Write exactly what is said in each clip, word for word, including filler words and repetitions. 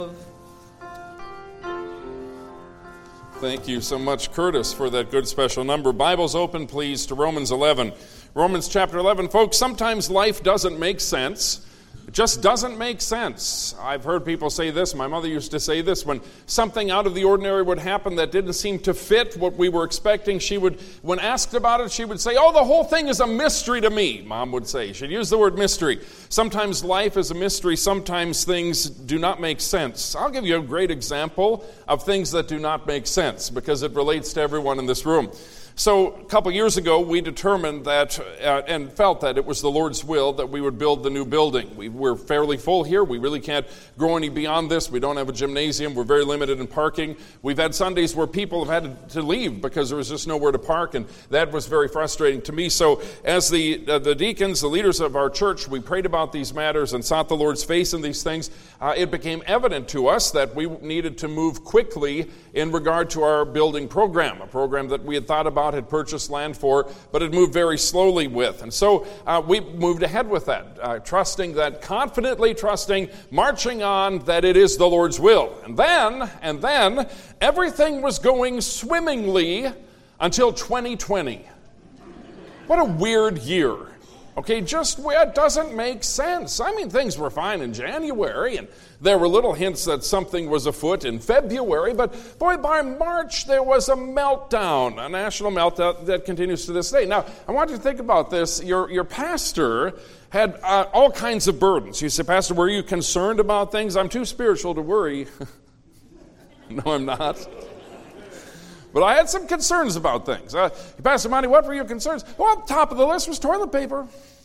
Thank you so much, Curtis, for that good special number. Bibles open, please, to Romans eleven. Romans chapter eleven. Folks, sometimes life doesn't make sense. It just doesn't make sense. I've heard people say this. My mother used to say this. When something out of the ordinary would happen that didn't seem to fit what we were expecting, she would, when asked about it, she would say, "Oh, the whole thing is a mystery to me," Mom would say. She'd use the word mystery. Sometimes life is a mystery. Sometimes things do not make sense. I'll give you a great example of things that do not make sense because it relates to everyone in this room. So a couple years ago, we determined that uh, and felt that it was the Lord's will that we would build the new building. We, we're fairly full here. We really can't grow any beyond this. We don't have a gymnasium. We're very limited in parking. We've had Sundays where people have had to leave because there was just nowhere to park, and that was very frustrating to me. So as the uh, the deacons, the leaders of our church, we prayed about these matters and sought the Lord's face in these things. Uh, it became evident to us that we needed to move quickly in regard to our building program, a program that we had thought about, had purchased land for, but had moved very slowly with. And so uh, we moved ahead with that, uh, trusting that, confidently trusting, marching on that it is the Lord's will. And then, and then, everything was going swimmingly until twenty twenty. What a weird year. Okay, just it doesn't make sense. I mean, things were fine in January, and there were little hints that something was afoot in February, but boy, by March, there was a meltdown, a national meltdown that continues to this day. Now, I want you to think about this. Your, your pastor had uh, all kinds of burdens. You say, "Pastor, were you concerned about things?" I'm too spiritual to worry. No, I'm not. But I had some concerns about things. Uh, Pastor Monty, what were your concerns? Well, top of the list was toilet paper.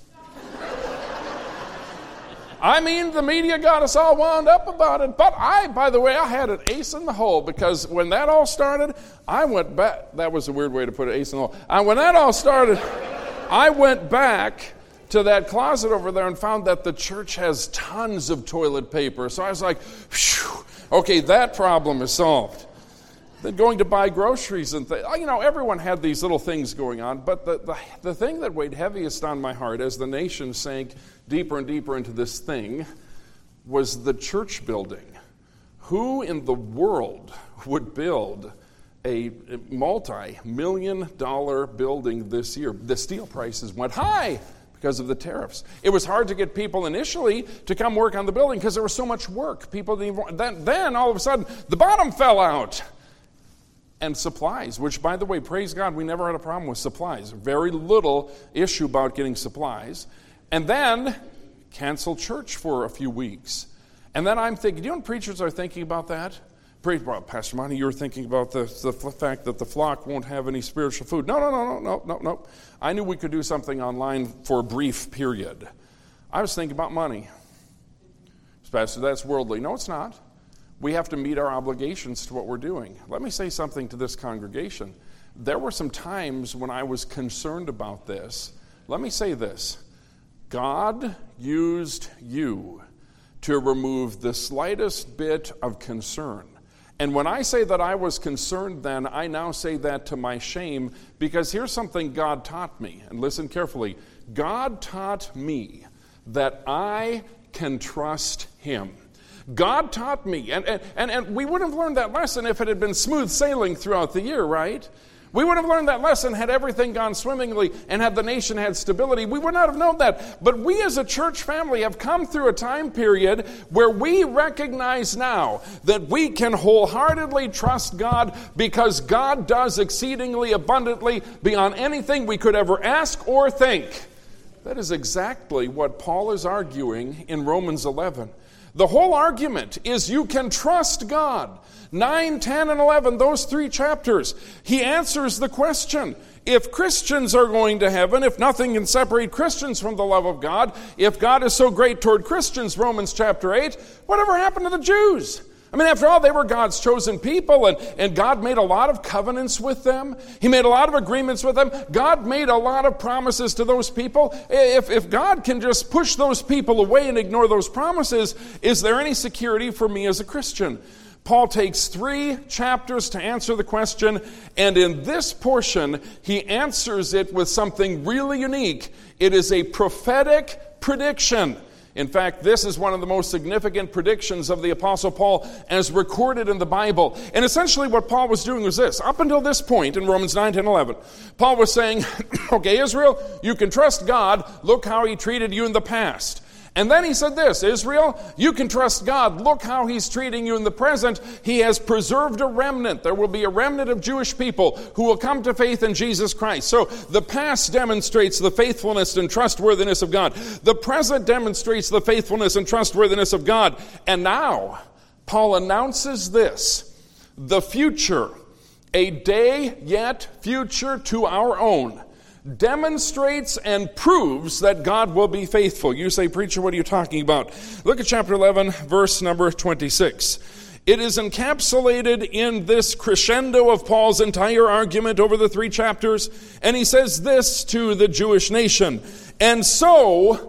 I mean, the media got us all wound up about it. But I, by the way, I had an ace in the hole because when that all started, I went back. That was a weird way to put it, ace in the hole. And when that all started, I went back to that closet over there and found that the church has tons of toilet paper. So I was like, phew, okay, that problem is solved. Then going to buy groceries and things. You know, everyone had these little things going on, but the, the, the thing that weighed heaviest on my heart as the nation sank deeper and deeper into this thing was the church building. Who in the world would build a multi-million dollar building this year? The steel prices went high because of the tariffs. It was hard to get people initially to come work on the building because there was so much work. People didn't even, then, then all of a sudden, the bottom fell out. And supplies, which, by the way, praise God, we never had a problem with supplies. Very little issue about getting supplies. And then cancel church for a few weeks. And then I'm thinking, do you know when preachers are thinking about that? Well, Pastor Monty, you're thinking about the, the fact that the flock won't have any spiritual food. No, no, no, no, no, no, no. I knew we could do something online for a brief period. I was thinking about money. Pastor, that's worldly. No, it's not. We have to meet our obligations to what we're doing. Let me say something to this congregation. There were some times when I was concerned about this. Let me say this. God used you to remove the slightest bit of concern. And when I say that I was concerned then, I now say that to my shame, because here's something God taught me. And listen carefully. God taught me that I can trust Him. God taught me, and, and, and we would have learned that lesson if it had been smooth sailing throughout the year, right? We would have learned that lesson had everything gone swimmingly and had the nation had stability. We would not have known that. But we as a church family have come through a time period where we recognize now that we can wholeheartedly trust God because God does exceedingly abundantly beyond anything we could ever ask or think. That is exactly what Paul is arguing in Romans eleven. The whole argument is you can trust God. nine, ten, and eleven, those three chapters, he answers the question. If Christians are going to heaven, if nothing can separate Christians from the love of God, if God is so great toward Christians, Romans chapter eight, whatever happened to the Jews? I mean, after all, they were God's chosen people, and, and God made a lot of covenants with them. He made a lot of agreements with them. God made a lot of promises to those people. If, if God can just push those people away and ignore those promises, is there any security for me as a Christian? Paul takes three chapters to answer the question, and in this portion, he answers it with something really unique. It is a prophetic prediction. In fact, this is one of the most significant predictions of the Apostle Paul as recorded in the Bible. And essentially what Paul was doing was this. Up until this point in Romans nine, ten, eleven, Paul was saying, okay, Israel, you can trust God. Look how he treated you in the past. And then he said this, Israel, you can trust God. Look how he's treating you in the present. He has preserved a remnant. There will be a remnant of Jewish people who will come to faith in Jesus Christ. So the past demonstrates the faithfulness and trustworthiness of God. The present demonstrates the faithfulness and trustworthiness of God. And now, Paul announces this, the future, a day yet future to our own, demonstrates and proves that God will be faithful. You say, preacher, what are you talking about? Look at chapter eleven, verse number twenty-six. It is encapsulated in this crescendo of Paul's entire argument over the three chapters. And he says this to the Jewish nation. And so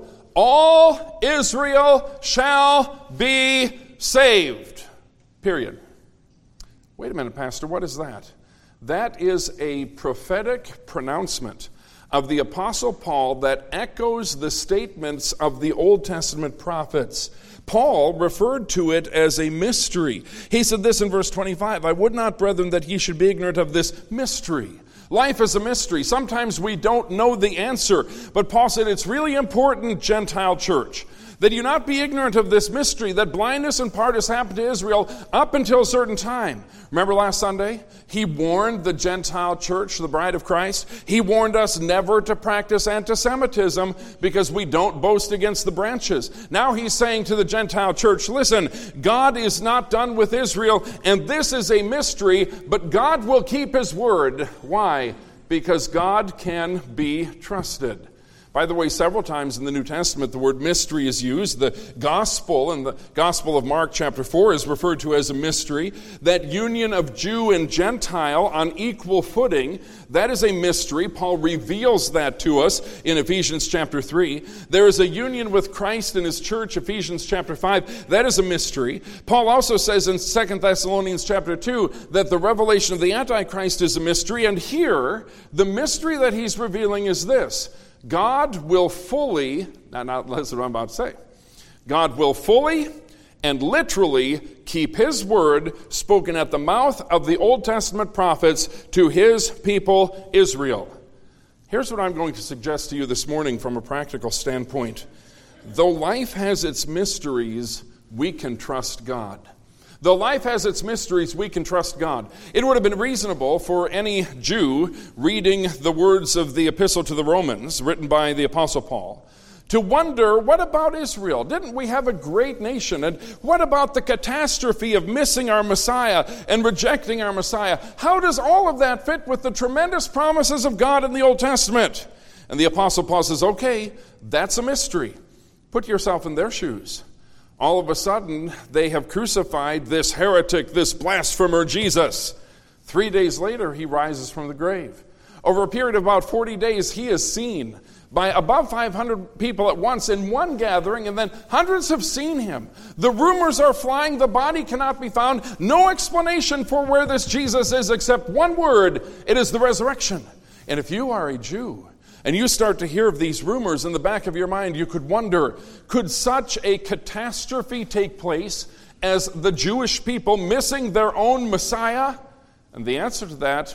all Israel shall be saved. Period. Wait a minute, Pastor, what is that? That is a prophetic pronouncement of the Apostle Paul that echoes the statements of the Old Testament prophets. Paul referred to it as a mystery. He said this in verse twenty-five, I would not, brethren, that ye should be ignorant of this mystery. Life is a mystery. Sometimes we don't know the answer. But Paul said it's really important, Gentile church, that you not be ignorant of this mystery, that blindness in part has happened to Israel up until a certain time. Remember last Sunday? He warned the Gentile church, the bride of Christ. He warned us never to practice anti-Semitism because we don't boast against the branches. Now he's saying to the Gentile church, listen, God is not done with Israel, and this is a mystery, but God will keep his word. Why? Because God can be trusted. By the way, several times in the New Testament, the word mystery is used. The gospel, and the Gospel of Mark chapter four is referred to as a mystery. That union of Jew and Gentile on equal footing, that is a mystery. Paul reveals that to us in Ephesians chapter three. There is a union with Christ and his church, Ephesians chapter five. That is a mystery. Paul also says in Second Thessalonians chapter two that the revelation of the Antichrist is a mystery. And here, the mystery that he's revealing is this. God will fully, now, now listen to what I'm about to say. God will fully and literally keep his word spoken at the mouth of the Old Testament prophets to his people Israel. Here's what I'm going to suggest to you this morning from a practical standpoint. Though life has its mysteries, we can trust God. Though life has its mysteries, we can trust God. It would have been reasonable for any Jew reading the words of the Epistle to the Romans, written by the Apostle Paul, to wonder, what about Israel? Didn't we have a great nation? And what about the catastrophe of missing our Messiah and rejecting our Messiah? How does all of that fit with the tremendous promises of God in the Old Testament? And the Apostle Paul says, okay, that's a mystery. Put yourself in their shoes. All of a sudden, they have crucified this heretic, this blasphemer, Jesus. Three days later, he rises from the grave. Over a period of about forty days, he is seen by above five hundred people at once in one gathering, and then hundreds have seen him. The rumors are flying, the body cannot be found. No explanation for where this Jesus is except one word. It is the resurrection. And if you are a Jew, and you start to hear of these rumors in the back of your mind, you could wonder, could such a catastrophe take place as the Jewish people missing their own Messiah? And the answer to that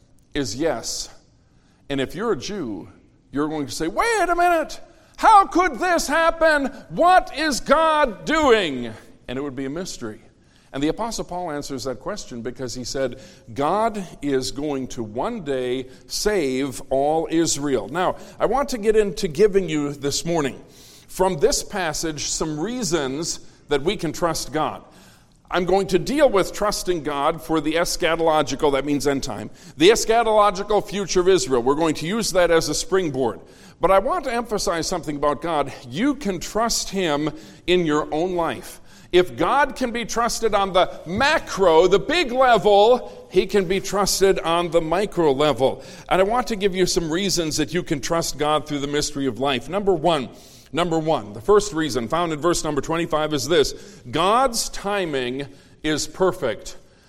is yes. And if you're a Jew, you're going to say, wait a minute, how could this happen? What is God doing? And it would be a mystery. And the Apostle Paul answers that question because he said, God is going to one day save all Israel. Now, I want to get into giving you this morning, from this passage, some reasons that we can trust God. I'm going to deal with trusting God for the eschatological, that means end time, the eschatological future of Israel. We're going to use that as a springboard. But I want to emphasize something about God. You can trust him in your own life. If God can be trusted on the macro, the big level, he can be trusted on the micro level. And I want to give you some reasons that you can trust God through the mystery of life. Number one, number one, the first reason found in verse number twenty-five is this. God's timing is perfect.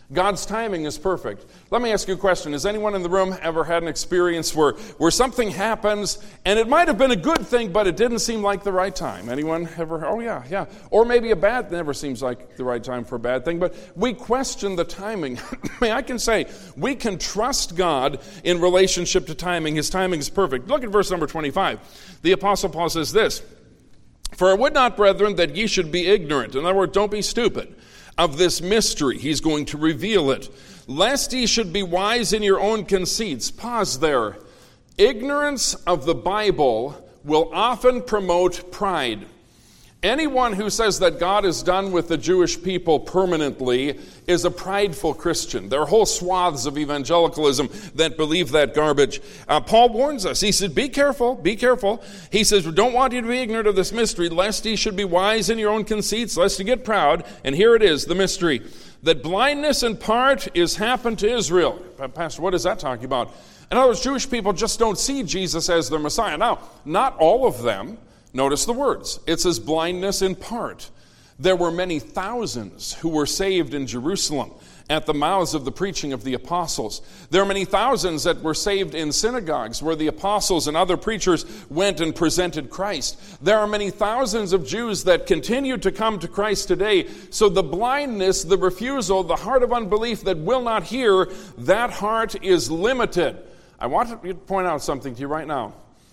God's timing is perfect. Let me ask you a question. Has anyone in the room ever had an experience where, where something happens and it might have been a good thing, but it didn't seem like the right time? Anyone ever? Oh, yeah, yeah. Or maybe a bad, never seems like the right time for a bad thing, but we question the timing. I can say we can trust God in relationship to timing. His timing is perfect. Look at verse number twenty-five. The Apostle Paul says this, "For I would not, brethren, that ye should be ignorant." In other words, don't be stupid. "Of this mystery," he's going to reveal it, "lest ye should be wise in your own conceits." Pause there. Ignorance of the Bible will often promote pride. Anyone who says that God is done with the Jewish people permanently is a prideful Christian. There are whole swaths of evangelicalism that believe that garbage. Uh, Paul warns us. He said, be careful, be careful. He says, we don't want you to be ignorant of this mystery, lest ye should be wise in your own conceits, lest you get proud. And here it is, the mystery, that blindness in part is happened to Israel. Pastor, what is that talking about? In other words, Jewish people just don't see Jesus as their Messiah. Now, not all of them. Notice the words. It says blindness in part. There were many thousands who were saved in Jerusalem at the mouths of the preaching of the apostles. There are many thousands that were saved in synagogues where the apostles and other preachers went and presented Christ. There are many thousands of Jews that continue to come to Christ today. So the blindness, the refusal, the heart of unbelief that will not hear, that heart is limited. I want to point out something to you right now.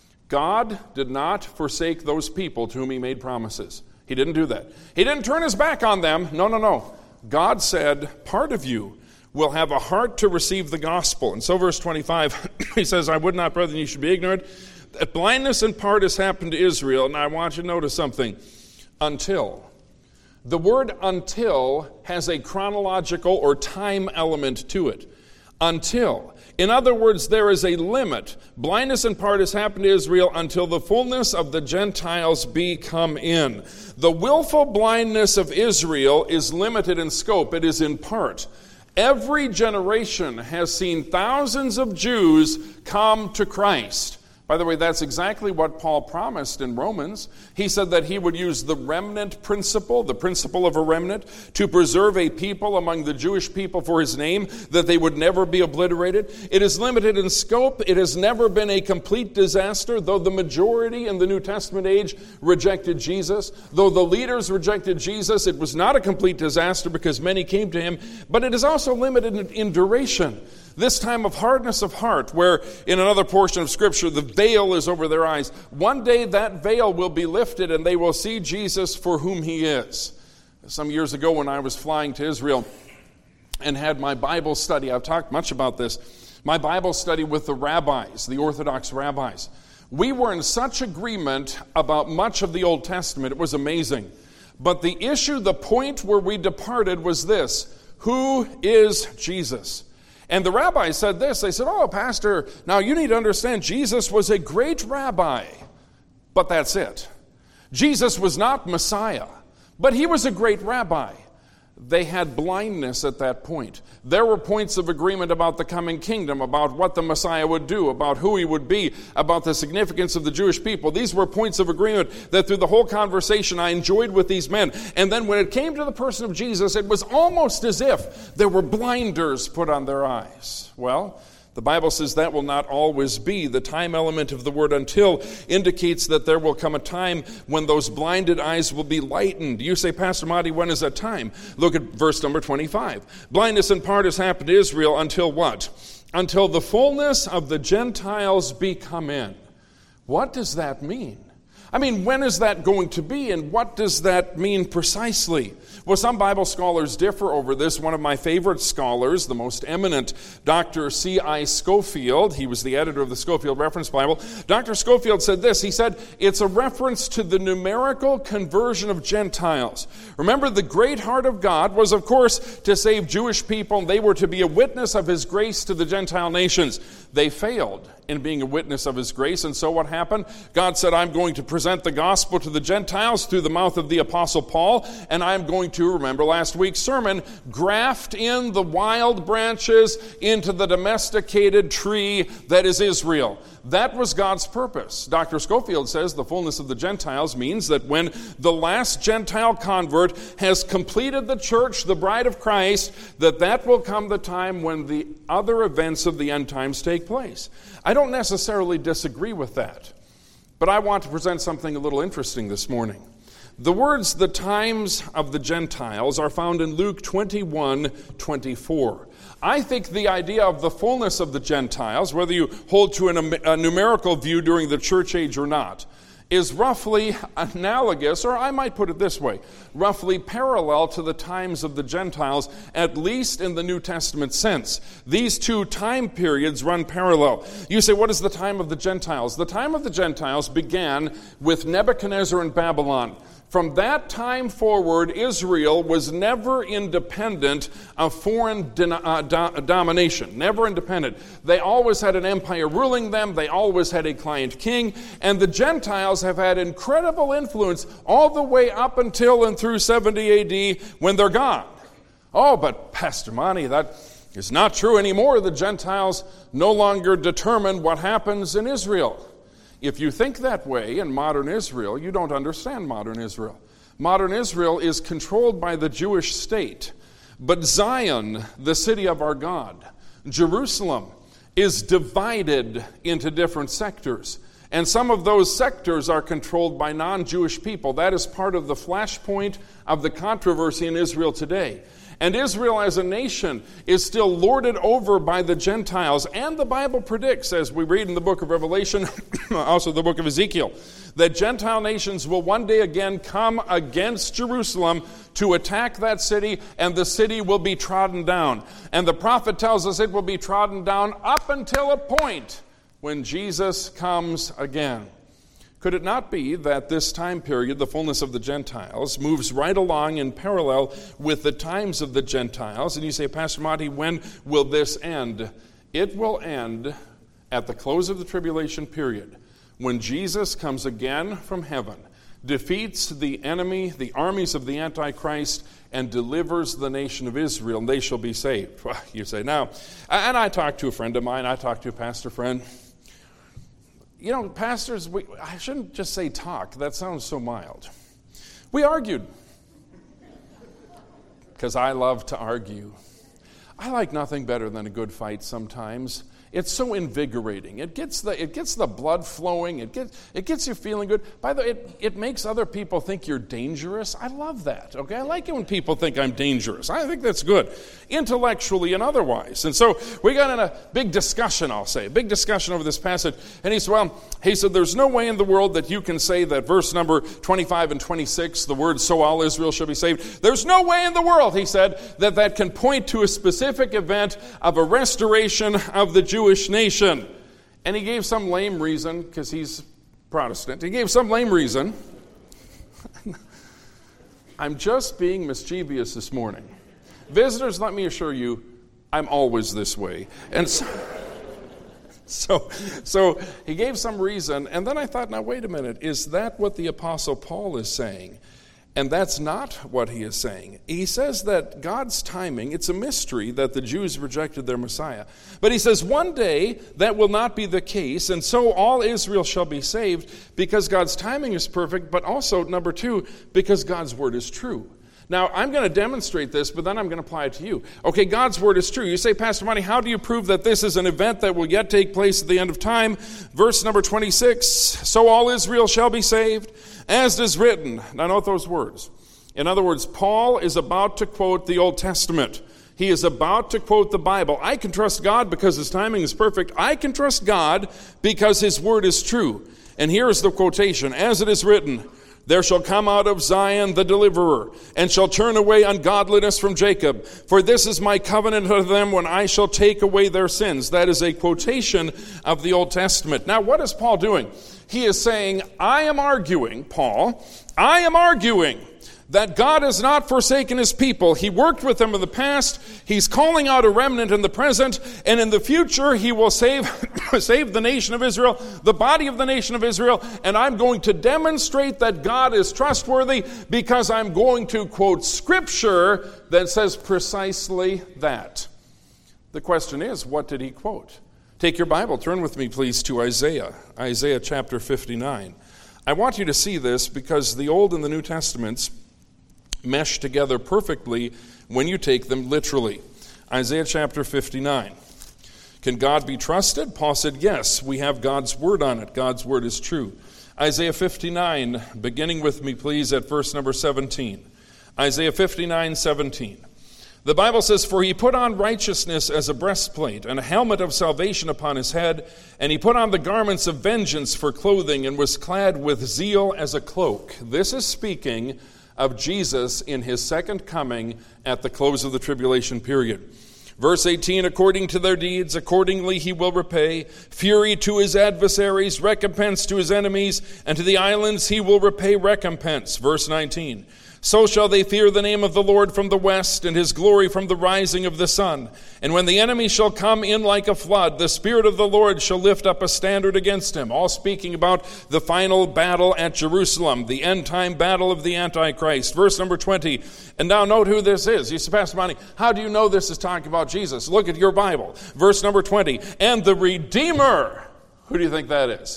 God did not forsake those people to whom he made promises. He didn't do that. He didn't turn his back on them. No, no, no. God said, part of you will have a heart to receive the gospel. And so verse twenty-five, he says, I would not, brethren, you should be ignorant, that blindness in part has happened to Israel. And I want you to notice something. Until. The word until has a chronological or time element to it. Until. In other words, there is a limit. Blindness in part has happened to Israel until the fullness of the Gentiles be come in. The willful blindness of Israel is limited in scope. It is in part. Every generation has seen thousands of Jews come to Christ. By the way, that's exactly what Paul promised in Romans. He said that he would use the remnant principle, the principle of a remnant, to preserve a people among the Jewish people for his name, that they would never be obliterated. It is limited in scope. It has never been a complete disaster, though the majority in the New Testament age rejected Jesus. Though the leaders rejected Jesus, it was not a complete disaster because many came to him, but it is also limited in, in duration. This time of hardness of heart, where in another portion of Scripture, the veil is over their eyes. One day that veil will be lifted and they will see Jesus for whom he is. Some years ago when I was flying to Israel and had my Bible study, I've talked much about this, my Bible study with the rabbis, the Orthodox rabbis. We were in such agreement about much of the Old Testament. It was amazing. But the issue, the point where we departed was this: who is Jesus? And the rabbi said this. They said, oh, Pastor, now you need to understand Jesus was a great rabbi, but that's it. Jesus was not Messiah, but he was a great rabbi. They had blindness at that point. There were points of agreement about the coming kingdom, about what the Messiah would do, about who he would be, about the significance of the Jewish people. These were points of agreement that through the whole conversation I enjoyed with these men. And then when it came to the person of Jesus, it was almost as if there were blinders put on their eyes. Well, the Bible says that will not always be. The time element of the word until indicates that there will come a time when those blinded eyes will be lightened. You say, Pastor Marty, when is that time? Look at verse number twenty-five. Blindness in part has happened to Israel until what? Until the fullness of the Gentiles be come in. What does that mean? I mean, when is that going to be, and what does that mean precisely? Well, some Bible scholars differ over this. One of my favorite scholars, the most eminent, Doctor C I Scofield, he was the editor of the Scofield Reference Bible. Doctor Scofield said this. He said, it's a reference to the numerical conversion of Gentiles. Remember, the great heart of God was, of course, to save Jewish people, and they were to be a witness of his grace to the Gentile nations. They failed in being a witness of his grace, and so what happened? God said, I'm going to present present the gospel to the Gentiles through the mouth of the Apostle Paul, and I'm going to, remember last week's sermon, graft in the wild branches into the domesticated tree that is Israel. That was God's purpose. Doctor Scofield says the fullness of the Gentiles means that when the last Gentile convert has completed the church, the bride of Christ, that that will come the time when the other events of the end times take place. I don't necessarily disagree with that, but I want to present something a little interesting this morning. The words, the times of the Gentiles, are found in Luke twenty-one twenty-four. I think the idea of the fullness of the Gentiles, whether you hold to an, a numerical view during the church age or not, is roughly analogous, or I might put it this way, roughly parallel to the times of the Gentiles, at least in the New Testament sense. These two time periods run parallel. You say, what is the time of the Gentiles? The time of the Gentiles began with Nebuchadnezzar in Babylon. From that time forward, Israel was never independent of foreign din- uh, do- domination, never independent. They always had an empire ruling them, they always had a client king, and the Gentiles have had incredible influence all the way up until and through seventy A D when they're gone. Oh, but Pastor Monty, that is not true anymore. The Gentiles no longer determine what happens in Israel. If you think that way in modern Israel, you don't understand modern Israel. Modern Israel is controlled by the Jewish state. But Zion, the city of our God, Jerusalem, is divided into different sectors. And some of those sectors are controlled by non-Jewish people. That is part of the flashpoint of the controversy in Israel today. And Israel as a nation is still lorded over by the Gentiles. And the Bible predicts, as we read in the book of Revelation, also the book of Ezekiel, that Gentile nations will one day again come against Jerusalem to attack that city, and the city will be trodden down. And the prophet tells us it will be trodden down up until a point when Jesus comes again. Could it not be that this time period, the fullness of the Gentiles, moves right along in parallel with the times of the Gentiles? And you say, Pastor Monty, when will this end? It will end at the close of the tribulation period, when Jesus comes again from heaven, defeats the enemy, the armies of the Antichrist, and delivers the nation of Israel, and they shall be saved. Well, you say, now, and I talked to a friend of mine, I talked to a pastor friend. You know, pastors, we, I shouldn't just say talk. That sounds so mild. We argued. Because I love to argue. I like nothing better than a good fight sometimes. It's so invigorating. It gets the it gets the blood flowing. It gets it gets you feeling good. By the way, it, it makes other people think you're dangerous. I love that. Okay, I like it when people think I'm dangerous. I think that's good, intellectually and otherwise. And so we got in a big discussion. I'll say a big discussion over this passage. And he said, "Well, he said, there's no way in the world that you can say that verse number twenty-five and twenty-six, the words, so all Israel shall be saved. There's no way in the world," he said, "that that can point to a specific event of a restoration of the Jewish nation." And he gave some lame reason, because he's Protestant. He gave some lame reason. I'm just being mischievous this morning. Visitors, let me assure you, I'm always this way. And so, so, so he gave some reason, and then I thought, now wait a minute, is that what the Apostle Paul is saying? And that's not what he is saying. He says that God's timing, it's a mystery that the Jews rejected their Messiah. But he says one day that will not be the case, and so all Israel shall be saved, because God's timing is perfect, but also, number two, because God's word is true. Now, I'm going to demonstrate this, but then I'm going to apply it to you. Okay, God's word is true. You say, Pastor Monty, how do you prove that this is an event that will yet take place at the end of time? Verse number twenty-six, so all Israel shall be saved, as it is written. Now note those words. In other words, Paul is about to quote the Old Testament. He is about to quote the Bible. I can trust God because his timing is perfect. I can trust God because his word is true. And here is the quotation, as it is written, there shall come out of Zion the deliverer, and shall turn away ungodliness from Jacob. For this is my covenant of them when I shall take away their sins. That is a quotation of the Old Testament. Now, what is Paul doing? He is saying, I am arguing, Paul, I am arguing that God has not forsaken his people. He worked with them in the past. He's calling out a remnant in the present. And in the future, he will save, save the nation of Israel, the body of the nation of Israel. And I'm going to demonstrate that God is trustworthy because I'm going to quote scripture that says precisely that. The question is, what did he quote? Take your Bible, turn with me please to Isaiah, Isaiah chapter fifty-nine. I want you to see this because the Old and the New Testaments mesh together perfectly when you take them literally. Isaiah chapter fifty-nine. Can God be trusted? Paul said, yes, we have God's word on it. God's word is true. Isaiah fifty-nine, beginning with me please at verse number seventeen. Isaiah fifty-nine, seventeen. The Bible says, for he put on righteousness as a breastplate, and a helmet of salvation upon his head, and he put on the garments of vengeance for clothing, and was clad with zeal as a cloak. This is speaking of Jesus in his second coming at the close of the tribulation period. Verse eighteen, according to their deeds, accordingly he will repay. Fury to his adversaries, recompense to his enemies, and to the islands he will repay recompense. Verse nineteen, so shall they fear the name of the Lord from the west, and his glory from the rising of the sun. And when the enemy shall come in like a flood, the Spirit of the Lord shall lift up a standard against him. All speaking about the final battle at Jerusalem, the end-time battle of the Antichrist. Verse number twenty, and now note who this is. You say, Pastor Monty, how do you know this is talking about Jesus? Look at your Bible. Verse number twenty, and the Redeemer. Who do you think that is?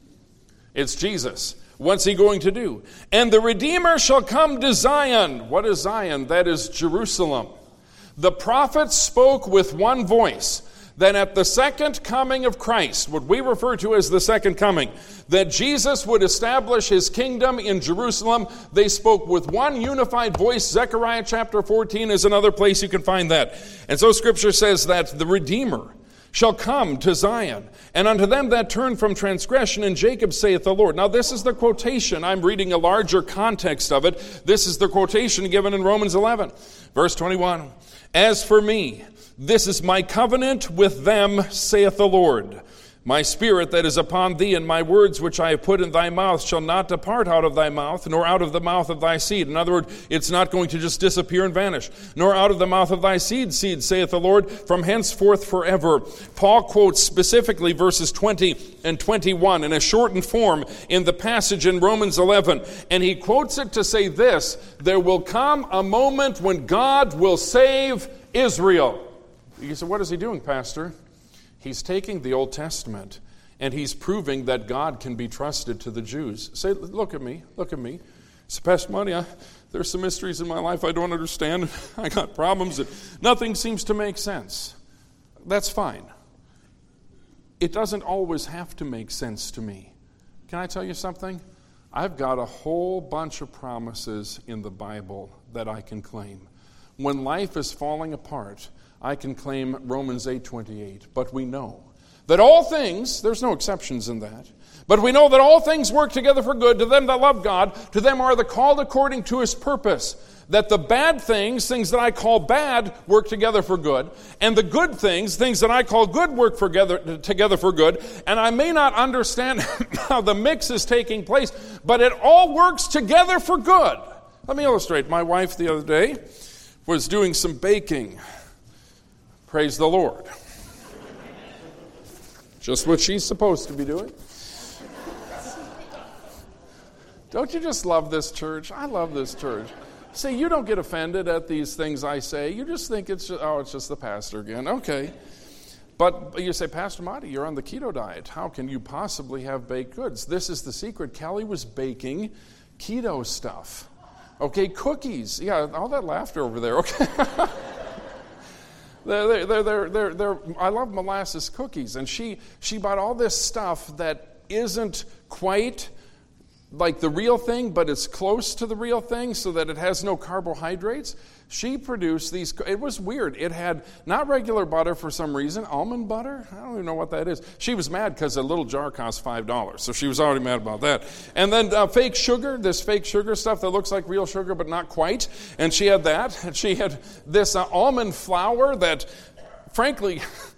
It's Jesus. What's he going to do? And the Redeemer shall come to Zion. What is Zion? That is Jerusalem. The prophets spoke with one voice that at the second coming of Christ, what we refer to as the second coming, that Jesus would establish his kingdom in Jerusalem. They spoke with one unified voice. Zechariah chapter fourteen is another place you can find that. And so Scripture says that the Redeemer shall come to Zion, and unto them that turn from transgression in Jacob, saith the Lord. Now this is the quotation. I'm reading a larger context of it. This is the quotation given in Romans eleven. Verse twenty-one, as for me, this is my covenant with them, saith the Lord. My spirit that is upon thee, and my words which I have put in thy mouth shall not depart out of thy mouth, nor out of the mouth of thy seed. In other words, it's not going to just disappear and vanish. Nor out of the mouth of thy seed, seed, saith the Lord, from henceforth forever. Paul quotes specifically verses twenty and twenty-one in a shortened form in the passage in Romans eleven. And he quotes it to say this, there will come a moment when God will save Israel. You say, what is he doing, Pastor? He's taking the Old Testament and he's proving that God can be trusted to the Jews. Say, look at me, look at me. Say, Pastor Monty, I, there's some mysteries in my life I don't understand. I got problems that nothing seems to make sense. That's fine. It doesn't always have to make sense to me. Can I tell you something? I've got a whole bunch of promises in the Bible that I can claim. When life is falling apart, I can claim Romans eight twenty-eight, but we know that all things, there's no exceptions in that, but we know that all things work together for good to them that love God, to them are the called according to his purpose, that the bad things, things that I call bad, work together for good, and the good things, things that I call good, work for together, together for good, and I may not understand how the mix is taking place, but it all works together for good. Let me illustrate. My wife the other day was doing some baking. Praise the Lord. Just what she's supposed to be doing. Don't you just love this church? I love this church. See, you don't get offended at these things I say. You just think it's just, oh, it's just the pastor again. Okay. But you say, Pastor Monty, you're on the keto diet. How can you possibly have baked goods? This is the secret. Kelly was baking keto stuff. Okay, cookies. Yeah, all that laughter over there. Okay. They're, they're, they're, they're, they're, I love molasses cookies. And she, she bought all this stuff that isn't quite like the real thing, but it's close to the real thing so that it has no carbohydrates. She produced these. It was weird. It had not regular butter for some reason, almond butter. I don't even know what that is. She was mad because a little jar cost five dollars, so she was already mad about that. And then uh, fake sugar, this fake sugar stuff that looks like real sugar but not quite. And she had that. And she had this uh, almond flour that, frankly,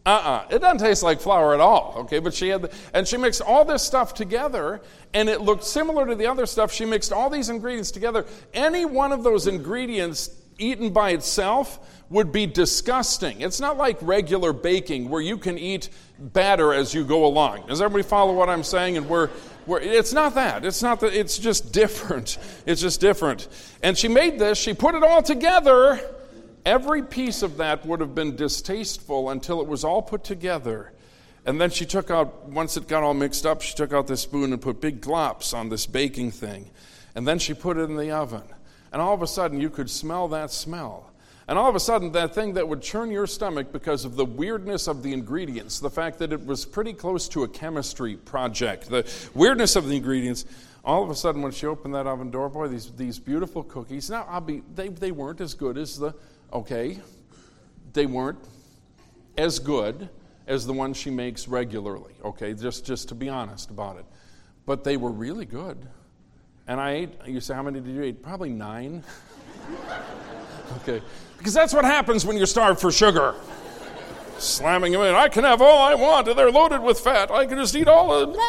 Uh-uh. It doesn't taste like flour at all, okay? But she had, the, and she mixed all this stuff together, and it looked similar to the other stuff. She mixed all these ingredients together. Any one of those ingredients eaten by itself would be disgusting. It's not like regular baking where you can eat batter as you go along. Does everybody follow what I'm saying? And we're, we're it's not that. It's not that. It's just different. It's just different. And she made this. She put it all together. Every piece of that would have been distasteful until it was all put together. And then she took out, once it got all mixed up, she took out this spoon and put big glops on this baking thing. And then she put it in the oven. And all of a sudden, you could smell that smell. And all of a sudden, that thing that would churn your stomach because of the weirdness of the ingredients, the fact that it was pretty close to a chemistry project, the weirdness of the ingredients, all of a sudden, when she opened that oven door, boy, these, these beautiful cookies, now, I'll be, they, they weren't as good as the... Okay, they weren't as good as the ones she makes regularly, okay, just, just to be honest about it. But they were really good. And I ate, you say, how many did you eat? Probably nine. Okay, because that's what happens when you're starved for sugar. Slamming them in. I can have all I want, and they're loaded with fat. I can just eat all of it.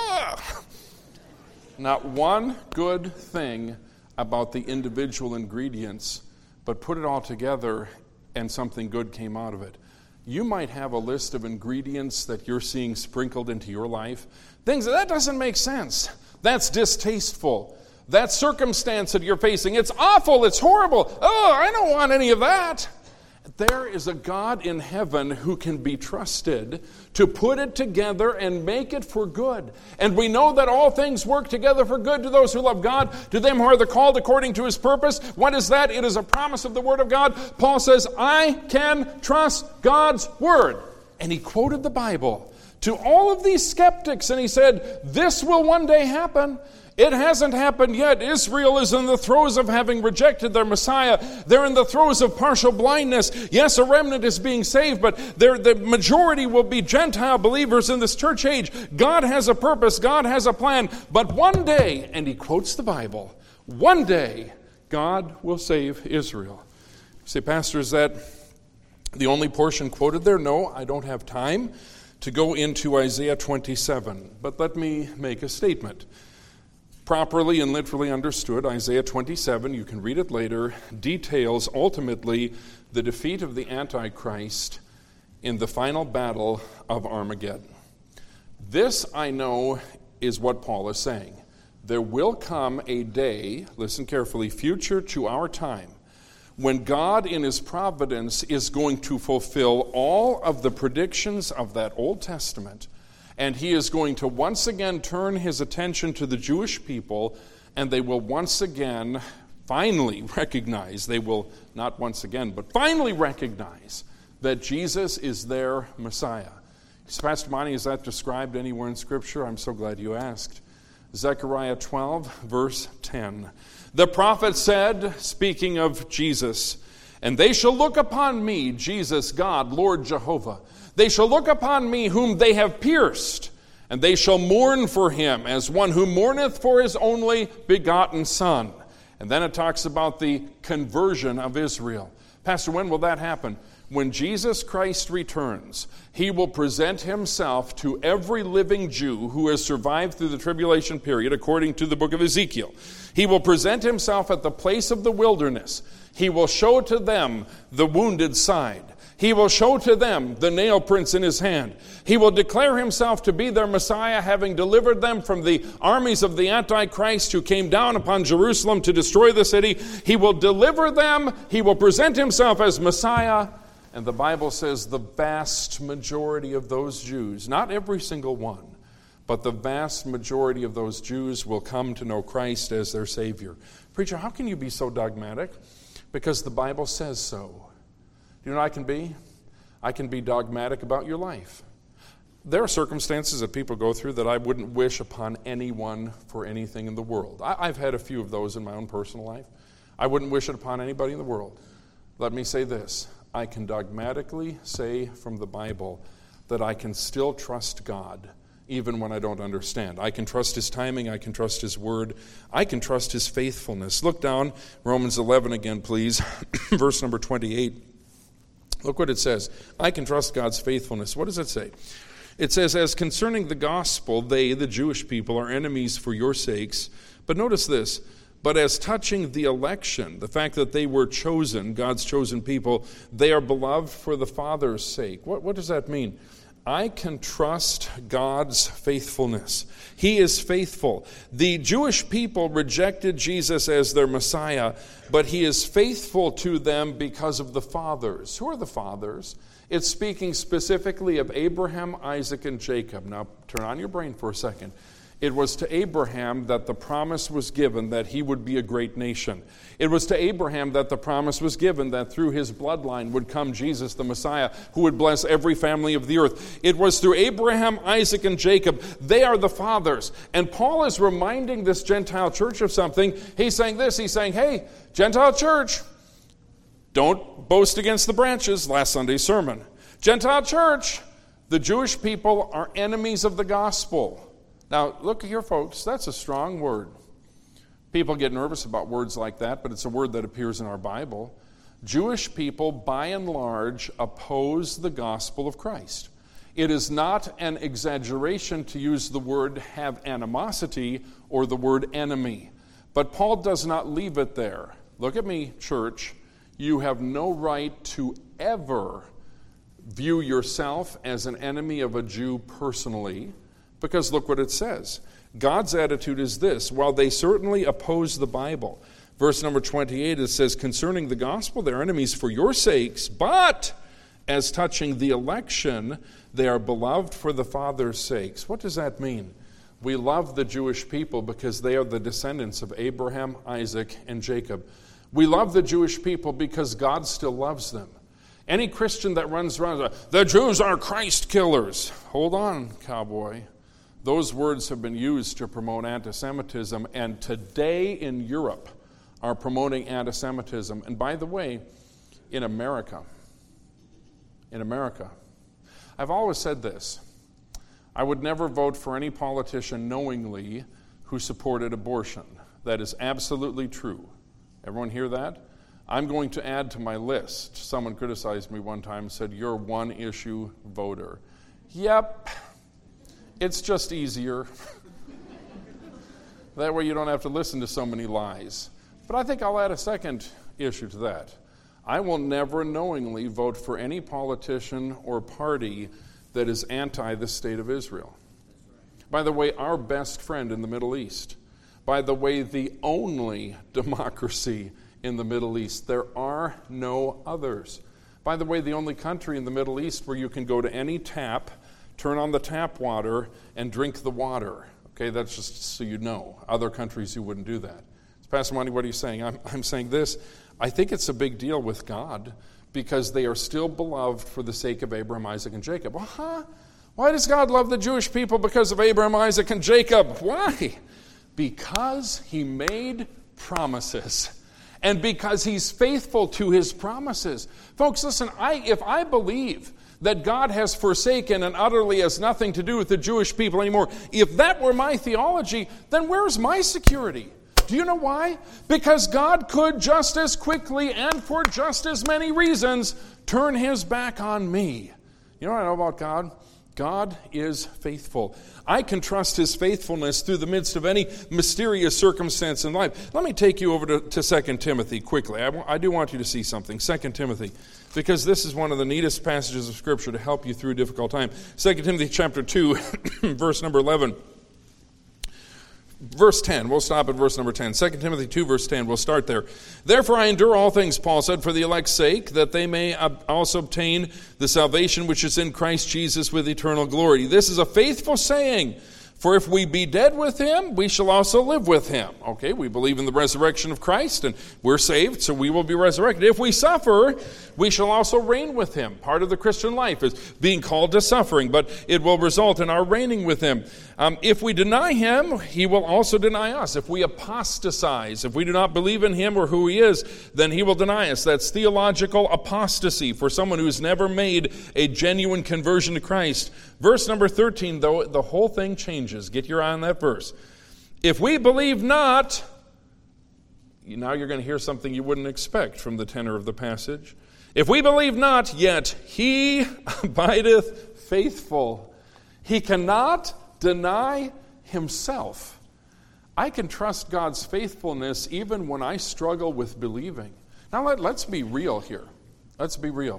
Not one good thing about the individual ingredients, but put it all together and something good came out of it. You might have a list of ingredients that you're seeing sprinkled into your life. Things that doesn't make sense. That's distasteful. That circumstance that you're facing, it's awful, it's horrible. Oh, I don't want any of that. There is a God in heaven who can be trusted to put it together and make it for good. And we know that all things work together for good to those who love God, to them who are the called according to his purpose. What is that? It is a promise of the word of God. Paul says, I can trust God's word. And he quoted the Bible to all of these skeptics, and he said, this will one day happen. It hasn't happened yet. Israel is in the throes of having rejected their Messiah. They're in the throes of partial blindness. Yes, a remnant is being saved, but the majority will be Gentile believers in this church age. God has a purpose. God has a plan. But one day, and he quotes the Bible, one day God will save Israel. You say, Pastor, is that the only portion quoted there? No, I don't have time to go into Isaiah twenty-seven. But let me make a statement. Properly and literally understood, Isaiah twenty-seven, you can read it later, details ultimately the defeat of the Antichrist in the final battle of Armageddon. This, I know, is what Paul is saying. There will come a day, listen carefully, future to our time, when God in his providence is going to fulfill all of the predictions of that Old Testament. And he is going to once again turn his attention to the Jewish people, and they will once again finally recognize, they will not once again, but finally recognize that Jesus is their Messiah. Pastor Monty, is that described anywhere in Scripture? I'm so glad you asked. Zechariah twelve, verse ten. The prophet said, speaking of Jesus, and they shall look upon me, Jesus, God, Lord Jehovah. They shall look upon me whom they have pierced, and they shall mourn for him as one who mourneth for his only begotten Son. And then it talks about the conversion of Israel. Pastor, when will that happen? When Jesus Christ returns, he will present himself to every living Jew who has survived through the tribulation period, according to the book of Ezekiel. He will present himself at the place of the wilderness. He will show to them the wounded side. He will show to them the nail prints in his hand. He will declare himself to be their Messiah, having delivered them from the armies of the Antichrist who came down upon Jerusalem to destroy the city. He will deliver them. He will present himself as Messiah. And the Bible says the vast majority of those Jews, not every single one, but the vast majority of those Jews will come to know Christ as their Savior. Preacher, how can you be so dogmatic? Because the Bible says so. You know what I can be? I can be dogmatic about your life. There are circumstances that people go through that I wouldn't wish upon anyone for anything in the world. I, I've had a few of those in my own personal life. I wouldn't wish it upon anybody in the world. Let me say this. I can dogmatically say from the Bible that I can still trust God even when I don't understand. I can trust his timing. I can trust his word. I can trust his faithfulness. Look down, Romans eleven again, please, verse number twenty-eight. Look what it says. I can trust God's faithfulness. What does it say? It says, as concerning the gospel, they, the Jewish people, are enemies for your sakes. But notice this. But as touching the election, the fact that they were chosen, God's chosen people, they are beloved for the Father's sake. What, what does that mean? I can trust God's faithfulness. He is faithful. The Jewish people rejected Jesus as their Messiah, but he is faithful to them because of the fathers. Who are the fathers? It's speaking specifically of Abraham, Isaac, and Jacob. Now, turn on your brain for a second. It was to Abraham that the promise was given that he would be a great nation. It was to Abraham that the promise was given that through his bloodline would come Jesus, the Messiah, who would bless every family of the earth. It was through Abraham, Isaac, and Jacob. They are the fathers. And Paul is reminding this Gentile church of something. He's saying this. He's saying, hey, Gentile church, don't boast against the branches, last Sunday's sermon. Gentile church, the Jewish people are enemies of the gospel. Now, look here, folks, that's a strong word. People get nervous about words like that, but it's a word that appears in our Bible. Jewish people, by and large, oppose the gospel of Christ. It is not an exaggeration to use the word have animosity or the word enemy. But Paul does not leave it there. Look at me, church. You have no right to ever view yourself as an enemy of a Jew personally. Because look what it says. God's attitude is this. While they certainly oppose the Bible, verse number twenty-eight, it says, concerning the gospel, they're enemies for your sakes, but as touching the election, they are beloved for the Father's sakes. What does that mean? We love the Jewish people because they are the descendants of Abraham, Isaac, and Jacob. We love the Jewish people because God still loves them. Any Christian that runs around, the Jews are Christ killers. Hold on, cowboy. Those words have been used to promote anti-Semitism, and today in Europe are promoting anti-Semitism. And by the way, in America, in America, I've always said this. I would never vote for any politician knowingly who supported abortion. That is absolutely true. Everyone hear that? I'm going to add to my list. Someone criticized me one time and said, you're one issue voter. Yep. It's just easier. That way you don't have to listen to so many lies. But I think I'll add a second issue to that. I will never knowingly vote for any politician or party that is anti the state of Israel. By the way, our best friend in the Middle East. By the way, the only democracy in the Middle East. There are no others. By the way, the only country in the Middle East where you can go to any tap, turn on the tap water, and drink the water. Okay, that's just so you know. Other countries, you wouldn't do that. So Pastor Monty, what are you saying? I'm, I'm saying this. I think it's a big deal with God because they are still beloved for the sake of Abraham, Isaac, and Jacob. Well, huh? Why does God love the Jewish people because of Abraham, Isaac, and Jacob? Why? Because he made promises. And because he's faithful to his promises. Folks, listen, I, if I believe that God has forsaken and utterly has nothing to do with the Jewish people anymore, if that were my theology, then where's my security? Do you know why? Because God could just as quickly and for just as many reasons turn his back on me. You know what I know about God? God is faithful. I can trust his faithfulness through the midst of any mysterious circumstance in life. Let me take you over to, to Second Timothy quickly. I, I do want you to see something. Second Timothy, because this is one of the neatest passages of Scripture to help you through a difficult time. Second Timothy chapter two, verse number eleven. Verse ten, we'll stop at verse number ten. Second Timothy two, verse ten, we'll start there. Therefore I endure all things, Paul said, for the elect's sake, that they may also obtain the salvation which is in Christ Jesus with eternal glory. This is a faithful saying, for if we be dead with him, we shall also live with him. Okay, we believe in the resurrection of Christ, and we're saved, so we will be resurrected. If we suffer, we shall also reign with him. Part of the Christian life is being called to suffering, but it will result in our reigning with him. Um, if we deny him, he will also deny us. If we apostatize, if we do not believe in him or who he is, then he will deny us. That's theological apostasy for someone who's never made a genuine conversion to Christ. Verse number thirteen, though, the whole thing changes. Get your eye on that verse. If we believe not, now you're going to hear something you wouldn't expect from the tenor of the passage. If we believe not, yet he abideth faithful. He cannot deny himself. I can trust God's faithfulness even when I struggle with believing. Now let, let's be real here. Let's be real.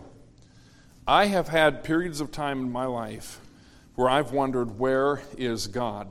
I have had periods of time in my life where I've wondered, where is God?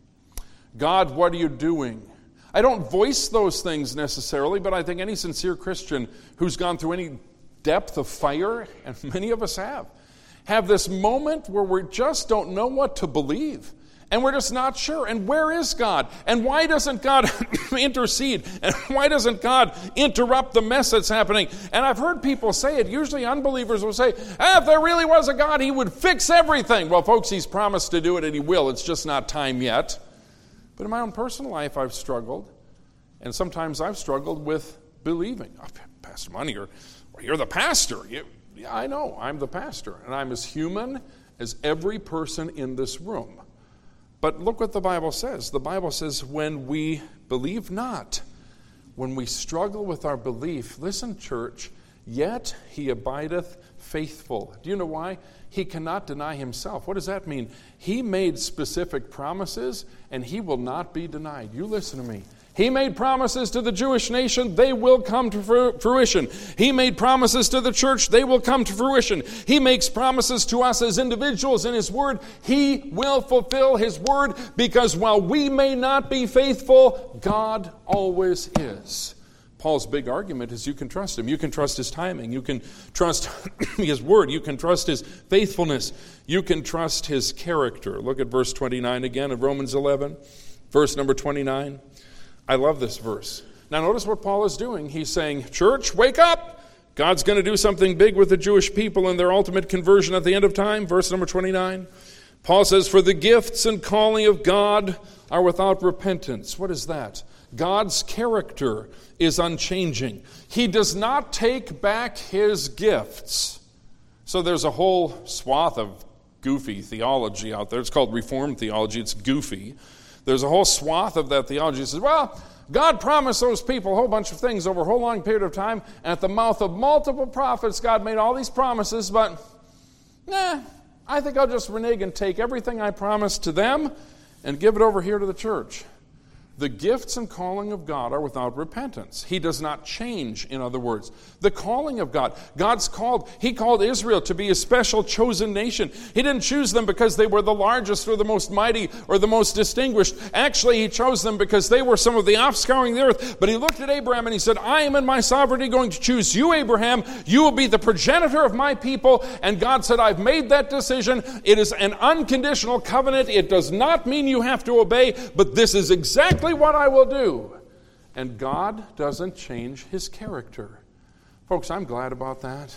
God, what are you doing? I don't voice those things necessarily, but I think any sincere Christian who's gone through any depth of fire, and many of us have, have this moment where we just don't know what to believe. And we're just not sure. And where is God? And why doesn't God intercede? And why doesn't God interrupt the mess that's happening? And I've heard people say it. Usually unbelievers will say, ah, if there really was a God, he would fix everything. Well, folks, he's promised to do it and he will. It's just not time yet. But in my own personal life, I've struggled. And sometimes I've struggled with believing. Oh, Pastor Money, you're, well, you're the pastor. You, yeah, I know. I'm the pastor. And I'm as human as every person in this room. But look what the Bible says. The Bible says when we believe not, when we struggle with our belief, listen, church, yet he abideth faithful. Do you know why? He cannot deny himself. What does that mean? He made specific promises, and he will not be denied. You listen to me. He made promises to the Jewish nation, they will come to fruition. He made promises to the church, they will come to fruition. He makes promises to us as individuals in his word. He will fulfill his word, because while we may not be faithful, God always is. Paul's big argument is you can trust him. You can trust his timing. You can trust his word. You can trust his faithfulness. You can trust his character. Look at verse twenty-nine again of Romans eleven, verse number twenty-nine. I love this verse. Now notice what Paul is doing. He's saying, church, wake up. God's going to do something big with the Jewish people and their ultimate conversion at the end of time. Verse number twenty-nine. Paul says, for the gifts and calling of God are without repentance. What is that? God's character is unchanging. He does not take back his gifts. So there's a whole swath of goofy theology out there. It's called Reformed theology. It's goofy. There's a whole swath of that theology that says, well, God promised those people a whole bunch of things over a whole long period of time, and at the mouth of multiple prophets, God made all these promises, but, nah, I think I'll just renege and take everything I promised to them and give it over here to the church. The gifts and calling of God are without repentance. He does not change, in other words. The calling of God. God's called, he called Israel to be a special chosen nation. He didn't choose them because they were the largest or the most mighty or the most distinguished. Actually, he chose them because they were some of the offscouring of the earth. But he looked at Abraham and he said, I am in my sovereignty going to choose you, Abraham. You will be the progenitor of my people. And God said, I've made that decision. It is an unconditional covenant. It does not mean you have to obey, but this is exactly what I will do. And God doesn't change his character. Folks, I'm glad about that.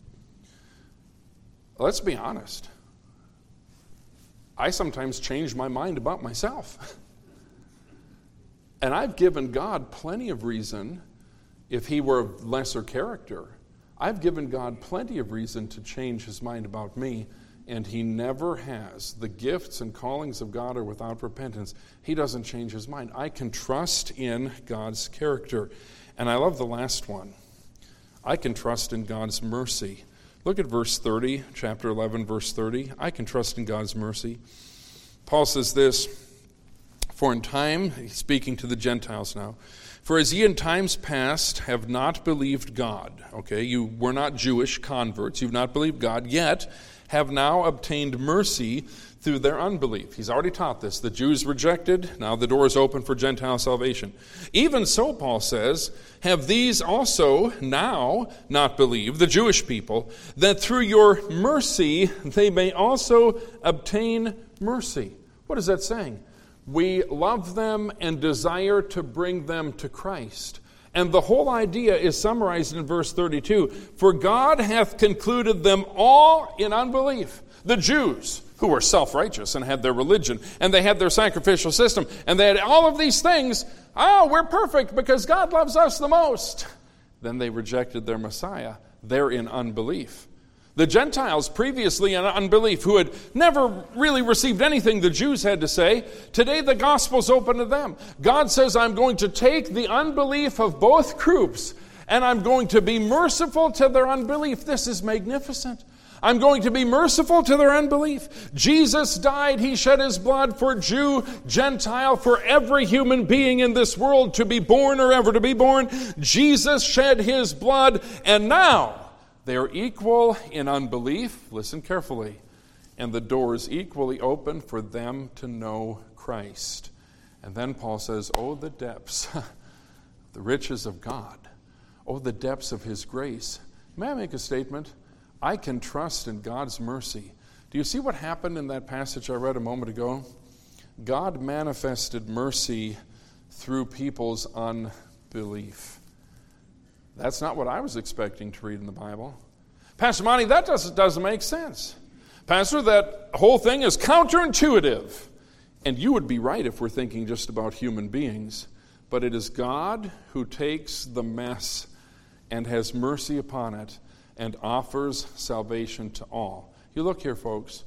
Let's be honest. I sometimes change my mind about myself. And I've given God plenty of reason, if he were of lesser character, I've given God plenty of reason to change his mind about me. And he never has. The gifts and callings of God are without repentance. He doesn't change his mind. I can trust in God's character. And I love the last one. I can trust in God's mercy. Look at verse thirty, chapter eleven, verse thirty. I can trust in God's mercy. Paul says this, for in time, he's speaking to the Gentiles now, for as ye in times past have not believed God, okay, you were not Jewish converts, you've not believed God, yet have now obtained mercy through their unbelief. He's already taught this. The Jews rejected, now the door is open for Gentile salvation. Even so, Paul says, have these also now not believed, the Jewish people, that through your mercy they may also obtain mercy. What is that saying? We love them and desire to bring them to Christ. And the whole idea is summarized in verse thirty-two. For God hath concluded them all in unbelief. The Jews, who were self-righteous and had their religion, and they had their sacrificial system, and they had all of these things. Oh, we're perfect because God loves us the most. Then they rejected their Messiah. They're in unbelief. The Gentiles, previously in unbelief, who had never really received anything the Jews had to say, today the gospel's open to them. God says, I'm going to take the unbelief of both groups, and I'm going to be merciful to their unbelief. This is magnificent. I'm going to be merciful to their unbelief. Jesus died. He shed his blood for Jew, Gentile, for every human being in this world to be born or ever to be born. Jesus shed his blood, and now they are equal in unbelief. Listen carefully. And the door is equally open for them to know Christ. And then Paul says, oh, the depths, the riches of God. Oh, the depths of his grace. May I make a statement? I can trust in God's mercy. Do you see what happened in that passage I read a moment ago? God manifested mercy through people's unbelief. That's not what I was expecting to read in the Bible. Pastor Monty, that doesn't, doesn't make sense. Pastor, that whole thing is counterintuitive. And you would be right if we're thinking just about human beings. But it is God who takes the mess and has mercy upon it and offers salvation to all. You look here, folks.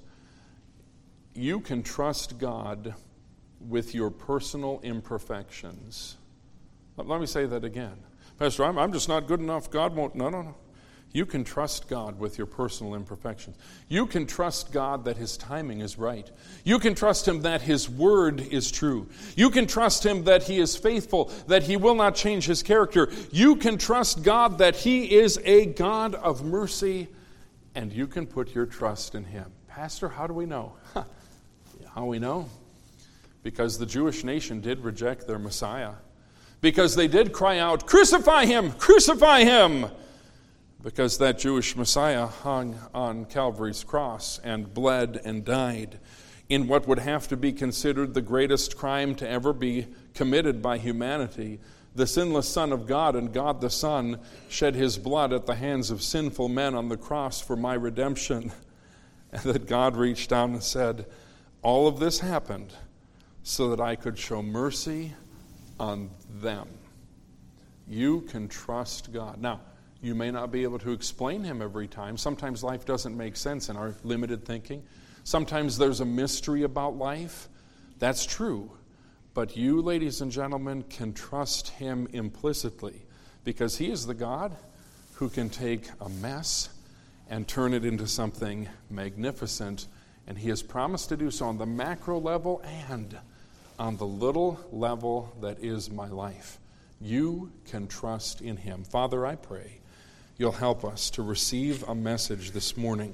You can trust God with your personal imperfections. Let me say that again. Pastor, I'm, I'm just not good enough. God won't. No, no, no. You can trust God with your personal imperfections. You can trust God that his timing is right. You can trust him that his word is true. You can trust him that he is faithful, that he will not change his character. You can trust God that he is a God of mercy, and you can put your trust in him. Pastor, how do we know? How we know? Because the Jewish nation did reject their Messiah. Because they did cry out, crucify him, crucify him. Because that Jewish Messiah hung on Calvary's cross and bled and died in what would have to be considered the greatest crime to ever be committed by humanity. The sinless Son of God and God the Son shed his blood at the hands of sinful men on the cross for my redemption. And that God reached down and said, all of this happened so that I could show mercy on them. You can trust God. Now, you may not be able to explain him every time. Sometimes life doesn't make sense in our limited thinking. Sometimes there's a mystery about life. That's true. But you, ladies and gentlemen, can trust him implicitly because he is the God who can take a mess and turn it into something magnificent. And he has promised to do so on the macro level and on the little level that is my life. You can trust in him. Father, I pray you'll help us to receive a message this morning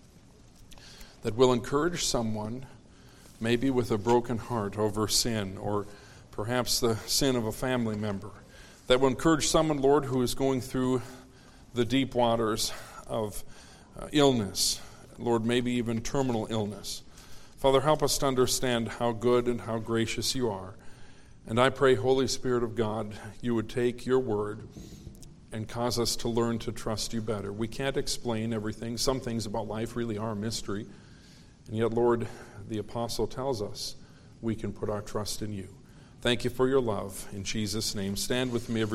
that will encourage someone, maybe with a broken heart over sin, or perhaps the sin of a family member, that will encourage someone, Lord, who is going through the deep waters of uh, illness, Lord, maybe even terminal illness. Father, help us to understand how good and how gracious you are. And I pray, Holy Spirit of God, you would take your word and cause us to learn to trust you better. We can't explain everything. Some things about life really are a mystery. And yet, Lord, the apostle tells us we can put our trust in you. Thank you for your love. In Jesus' name, stand with me. Every